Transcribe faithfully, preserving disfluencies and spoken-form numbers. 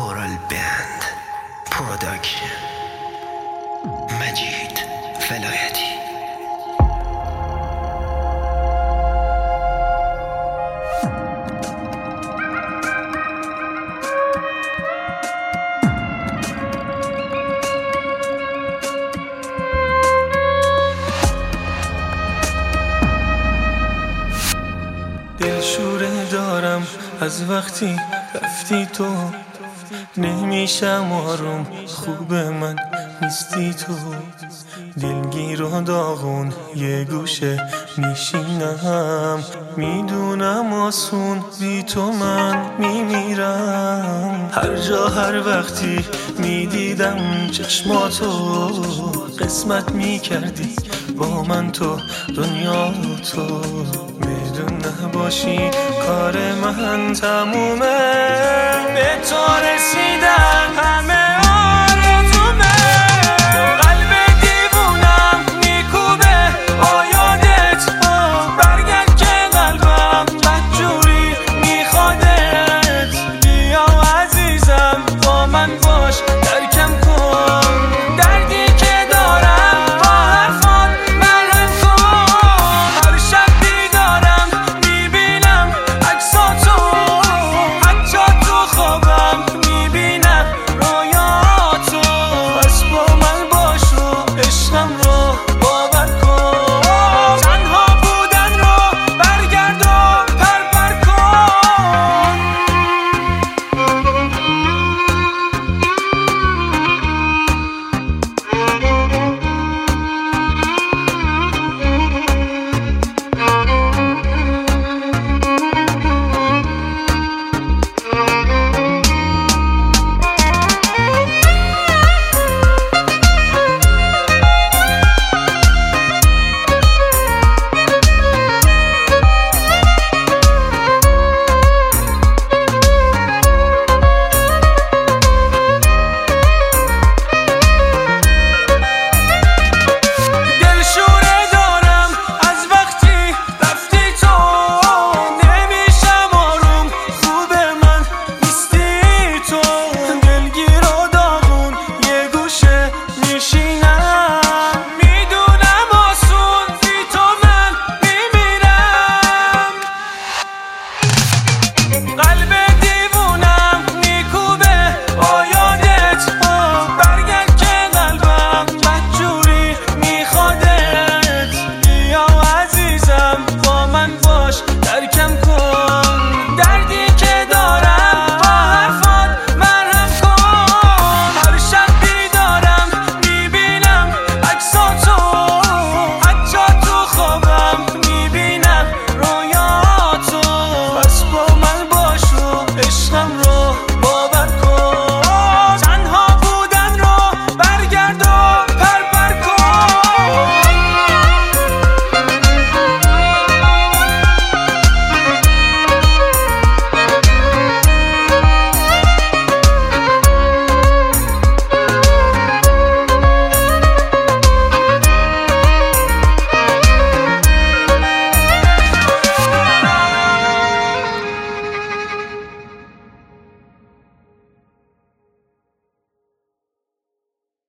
کورال بند پروداکشن مجید ولایتی. دلشوره دارم از وقتی رفتی تو، نمیشم آروم، خوب من نیستی تو. دلگیر و داغون یه گوشه میشینم، میدونم آسون بی تو من میمیرم. هر جا هر وقتی میدیدم چشماتو، قسمت میکردی با من تو دنیا تو. بدون نباشی کار من تمومه، به تو رسیدن همه آرزومه. قلب دیوونم میکوبه با یادت ها، برگرد که قلبم بدجوری میخوادت. بیا عزیزم با من باش، درکم کن دردی که دارم، با حرفات مرهم کن. هر شب بیدارم میبینم عکساتو، حتی تو خوابم میبینم رویاتو. پس با من باش و عشقم رو باور کن، تنها بودن رو برگرد و پرپر کن. Right.